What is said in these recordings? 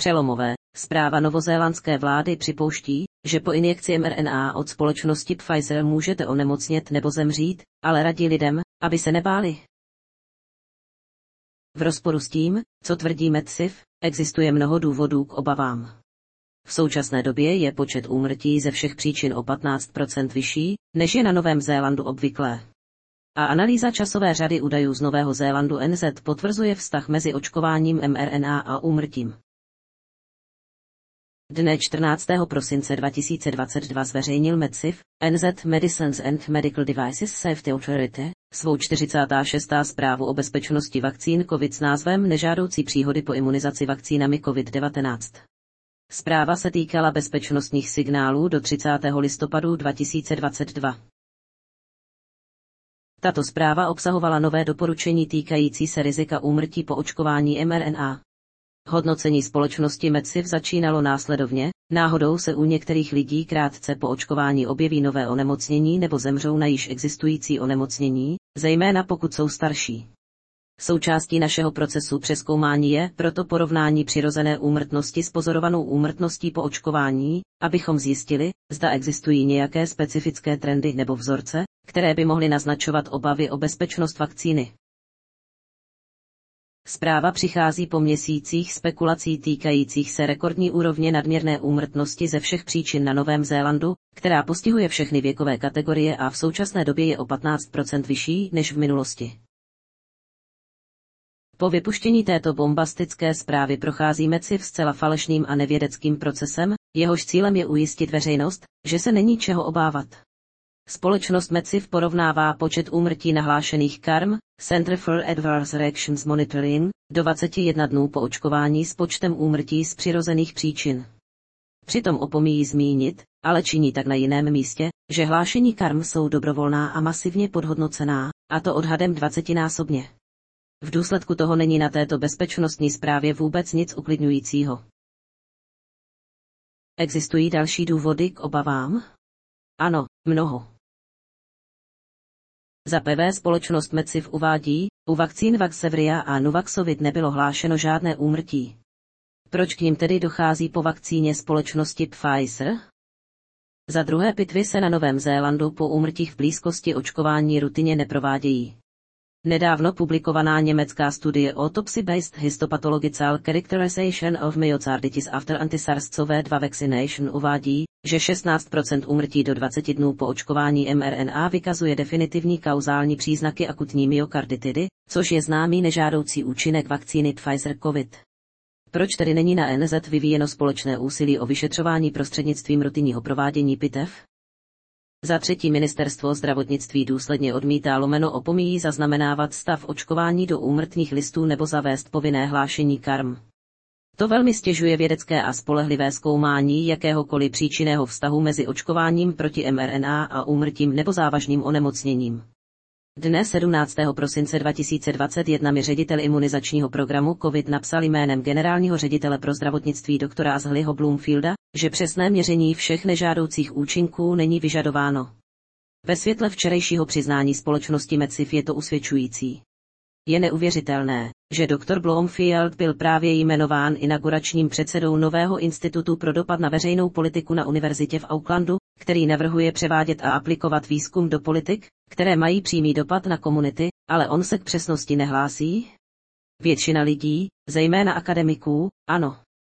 Přelomové. Zpráva novozélandské vlády připouští, že po injekci mRNA od společnosti Pfizer můžete onemocnět nebo zemřít, ale radí lidem, aby se nebáli. V rozporu s tím, co tvrdí MedCiv, existuje mnoho důvodů k obavám. V současné době je počet úmrtí ze všech příčin o 15% vyšší, než je na Novém Zélandu obvyklé. A analýza časové řady údajů z Nového Zélandu NZ potvrzuje vztah mezi očkováním mRNA a úmrtím. Dne 14. prosince 2022 zveřejnil MedCiv, NZ Medicines and Medical Devices Safety Authority, svou 46. zprávu o bezpečnosti vakcín COVID s názvem Nežádoucí příhody po imunizaci vakcínami COVID-19. Zpráva se týkala bezpečnostních signálů do 30. listopadu 2022. Tato zpráva obsahovala nové doporučení týkající se rizika úmrtí po očkování mRNA. Hodnocení společnosti MedCiv začínalo následovně, náhodou se u některých lidí krátce po očkování objeví nové onemocnění nebo zemřou na již existující onemocnění, zejména pokud jsou starší. Součástí našeho procesu přezkoumání je proto porovnání přirozené úmrtnosti s pozorovanou úmrtností po očkování, abychom zjistili, zda existují nějaké specifické trendy nebo vzorce, které by mohly naznačovat obavy o bezpečnost vakcíny. Zpráva přichází po měsících spekulací týkajících se rekordní úrovně nadměrné úmrtnosti ze všech příčin na Novém Zélandu, která postihuje všechny věkové kategorie a v současné době je o 15% vyšší než v minulosti. Po vypuštění této bombastické zprávy prochází MedCiv zcela falešným a nevědeckým procesem, jehož cílem je ujistit veřejnost, že se není čeho obávat. Společnost MedCiv porovnává počet úmrtí nahlášených CARM, Center for Adverse Reactions Monitoring, do 21 dnů po očkování s počtem úmrtí z přirozených příčin. Přitom opomíjí zmínit, ale činí tak na jiném místě, že hlášení CARM jsou dobrovolná a masivně podhodnocená, a to odhadem 20násobně. V důsledku toho není na této bezpečnostní zprávě vůbec nic uklidňujícího. Existují další důvody k obavám? Ano, mnoho. Za prvé společnost MedCiv uvádí, u vakcín Vaxzevria a Nuvaxovid nebylo hlášeno žádné úmrtí. Proč k nim tedy dochází po vakcíně společnosti Pfizer? Za druhé pitvy se na Novém Zélandu po úmrtích v blízkosti očkování rutině neprovádějí. Nedávno publikovaná německá studie Autopsy-based Histopathological Characterization of Myocarditis after anti-SARS-CoV-2 vaccination uvádí, že 16% úmrtí do 20 dnů po očkování mRNA vykazuje definitivní kauzální příznaky akutní myokarditidy, což je známý nežádoucí účinek vakcíny Pfizer-Covid. Proč tedy není na NZ vyvíjeno společné úsilí o vyšetřování prostřednictvím rutinního provádění pitev? Za třetí ministerstvo zdravotnictví důsledně odmítá opomíjí zaznamenávat stav očkování do úmrtných listů nebo zavést povinné hlášení CARM. To velmi stěžuje vědecké a spolehlivé zkoumání jakéhokoliv příčinného vztahu mezi očkováním proti mRNA a úmrtím nebo závažným onemocněním. Dne 17. prosince 2021 mi ředitel imunizačního programu COVID napsal jménem generálního ředitele pro zdravotnictví doktora Ashleyho Bloomfielda, že přesné měření všech nežádoucích účinků není vyžadováno. Ve světle včerejšího přiznání společnosti MedCiv je to usvědčující. Je neuvěřitelné, že dr. Bloomfield byl právě jmenován inauguračním předsedou nového institutu pro dopad na veřejnou politiku na univerzitě v Aucklandu, který navrhuje převádět a aplikovat výzkum do politik, které mají přímý dopad na komunity, ale on se k přesnosti nehlásí? Většina lidí, zejména akademiků, ano.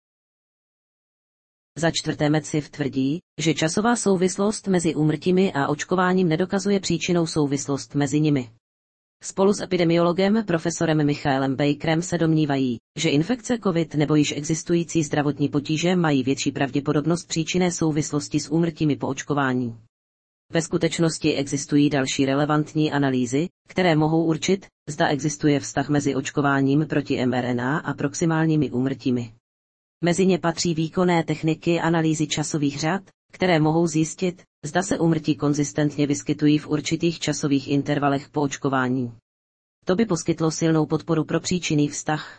Za čtvrté MedCiv tvrdí, že časová souvislost mezi úmrtími a očkováním nedokazuje příčinou souvislost mezi nimi. Spolu s epidemiologem profesorem Michaelem Bakerem se domnívají, že infekce COVID nebo již existující zdravotní potíže mají větší pravděpodobnost příčinné souvislosti s úmrtími po očkování. Ve skutečnosti existují další relevantní analýzy, které mohou určit, zda existuje vztah mezi očkováním proti mRNA a proximálními úmrtími. Mezi ně patří výkonné techniky analýzy časových řad, které mohou zjistit, zda se úmrtí konzistentně vyskytují v určitých časových intervalech po očkování. To by poskytlo silnou podporu pro příčinný vztah.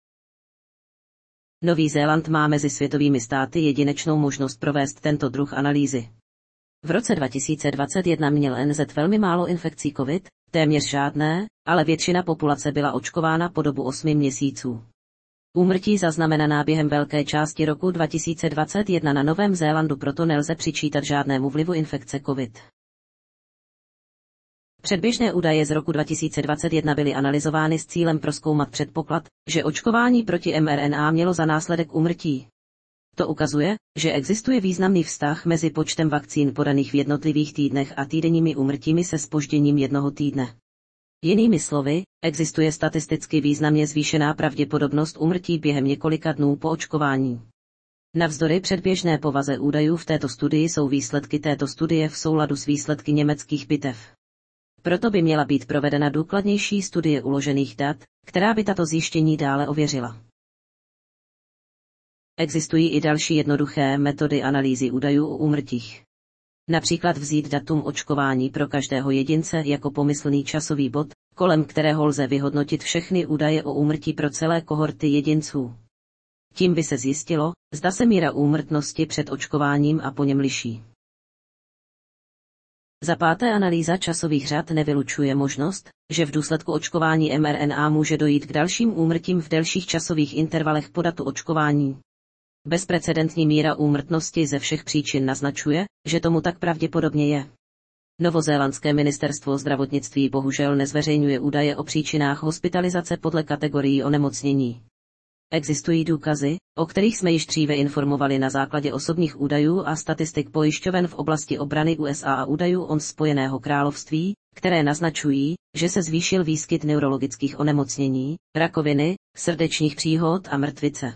Nový Zéland má mezi světovými státy jedinečnou možnost provést tento druh analýzy. V roce 2021 měl NZ velmi málo infekcí COVID, téměř žádné, ale většina populace byla očkována po dobu 8 měsíců. Úmrtí zaznamenaná během velké části roku 2021 na Novém Zélandu proto nelze přičítat žádnému vlivu infekce COVID. Předběžné údaje z roku 2021 byly analyzovány s cílem prozkoumat předpoklad, že očkování proti mRNA mělo za následek úmrtí. To ukazuje, že existuje významný vztah mezi počtem vakcín podaných v jednotlivých týdnech a týdenními úmrtími se zpožděním jednoho týdne. Jinými slovy, existuje statisticky významně zvýšená pravděpodobnost úmrtí během několika dnů po očkování. Navzdory předběžné povaze údajů v této studii jsou výsledky této studie v souladu s výsledky německých bitev. Proto by měla být provedena důkladnější studie uložených dat, která by tato zjištění dále ověřila. Existují i další jednoduché metody analýzy údajů o úmrtích. Například vzít datum očkování pro každého jedince jako pomyslný časový bod, kolem kterého lze vyhodnotit všechny údaje o úmrtí pro celé kohorty jedinců. Tím by se zjistilo, zda se míra úmrtnosti před očkováním a po něm liší. Za páté, analýza časových řad nevylučuje možnost, že v důsledku očkování mRNA může dojít k dalším úmrtím v delších časových intervalech po datu očkování. Bezprecedentní míra úmrtnosti ze všech příčin naznačuje, že tomu tak pravděpodobně je. Novozélandské ministerstvo zdravotnictví bohužel nezveřejňuje údaje o příčinách hospitalizace podle kategorií onemocnění. Existují důkazy, o kterých jsme již dříve informovali na základě osobních údajů a statistik pojišťoven v oblasti obrany USA a údajů o Spojeného království, které naznačují, že se zvýšil výskyt neurologických onemocnění, rakoviny, srdečních příhod a mrtvice.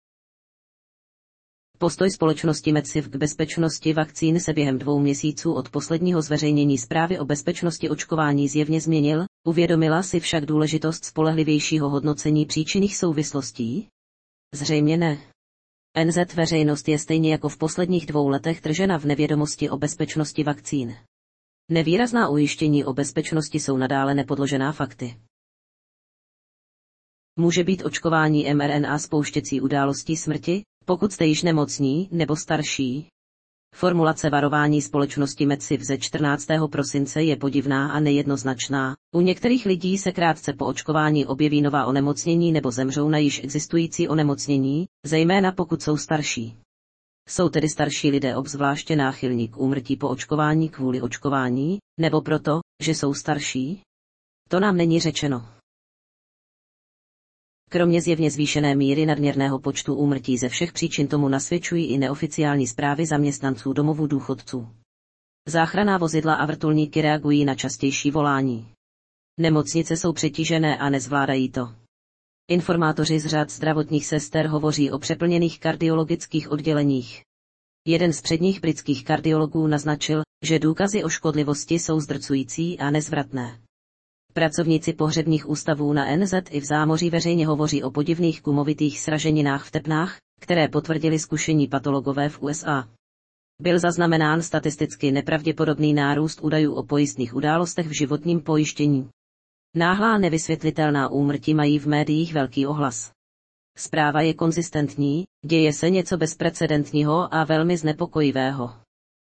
Postoj společnosti Medciv k bezpečnosti vakcín se během 2 měsíců od posledního zveřejnění zprávy o bezpečnosti očkování zjevně změnil, uvědomila si však důležitost spolehlivějšího hodnocení příčinných souvislostí? Zřejmě ne. NZ veřejnost je stejně jako v posledních 2 letech držena v nevědomosti o bezpečnosti vakcín. Nevýrazná ujištění o bezpečnosti jsou nadále nepodložená fakty. Může být očkování mRNA spouštěcí událostí smrti, pokud jste již nemocní nebo starší? Formulace varování společnosti Medciv ze 14. prosince je podivná a nejednoznačná. U některých lidí se krátce po očkování objeví nová onemocnění nebo zemřou na již existující onemocnění, zejména pokud jsou starší. Jsou tedy starší lidé obzvláště náchylní k úmrtí po očkování kvůli očkování, nebo proto, že jsou starší? To nám není řečeno. Kromě zjevně zvýšené míry nadměrného počtu úmrtí ze všech příčin tomu nasvědčují i neoficiální zprávy zaměstnanců domovů důchodců. Záchranná vozidla a vrtulníky reagují na častější volání. Nemocnice jsou přetížené a nezvládají to. Informátoři z řad zdravotních sester hovoří o přeplněných kardiologických odděleních. Jeden z předních britských kardiologů naznačil, že důkazy o škodlivosti jsou zdrcující a nezvratné. Pracovníci pohřebních ústavů na NZ i v zámoří veřejně hovoří o podivných gumovitých sraženinách v tepnách, které potvrdili zkušení patologové v USA. Byl zaznamenán statisticky nepravděpodobný nárůst údajů o pojistných událostech v životním pojištění. Náhlá nevysvětlitelná úmrtí mají v médiích velký ohlas. Zpráva je konzistentní, děje se něco bezprecedentního a velmi znepokojivého.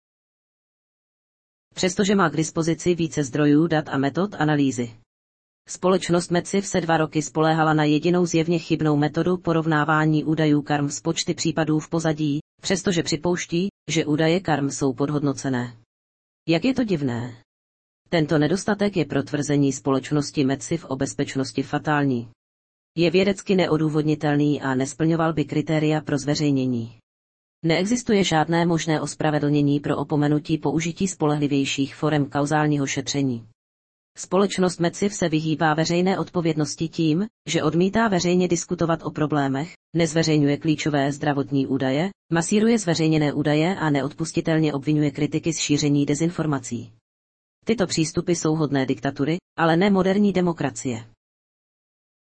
Přestože má k dispozici více zdrojů, dat a metod analýzy. Společnost Medciv se 2 roky spoléhala na jedinou zjevně chybnou metodu porovnávání údajů KARM s počty případů v pozadí, přestože připouští, že údaje KARM jsou podhodnocené. Jak je to divné? Tento nedostatek je pro tvrzení společnosti Medciv o bezpečnosti fatální. Je vědecky neodůvodnitelný a nesplňoval by kritéria pro zveřejnění. Neexistuje žádné možné ospravedlnění pro opomenutí použití spolehlivějších forem kauzálního šetření. Společnost Medciv se vyhýbá veřejné odpovědnosti tím, že odmítá veřejně diskutovat o problémech, nezveřejňuje klíčové zdravotní údaje, masíruje zveřejněné údaje a neodpustitelně obvinuje kritiky z šíření dezinformací. Tyto přístupy jsou hodné diktatury, ale ne moderní demokracie.